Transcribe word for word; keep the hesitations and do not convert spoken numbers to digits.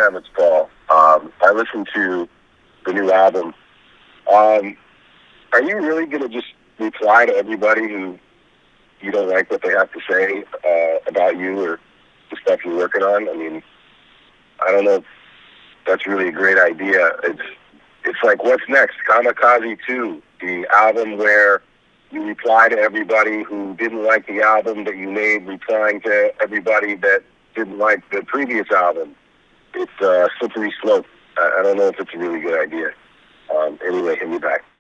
It's Paul. Um, I listened to the new album. Um, are you really going to just reply to everybody who you don't like what they have to say uh, about you or the stuff you're working on? I mean, I don't know if that's really a great idea. It's it's like, what's next? Kamikaze two, the album where you reply to everybody who didn't like the album that you made, replying to everybody that didn't like the previous album. It's a slippery slope. I, I don't know if it's a really good idea. Um, anyway, hit me back.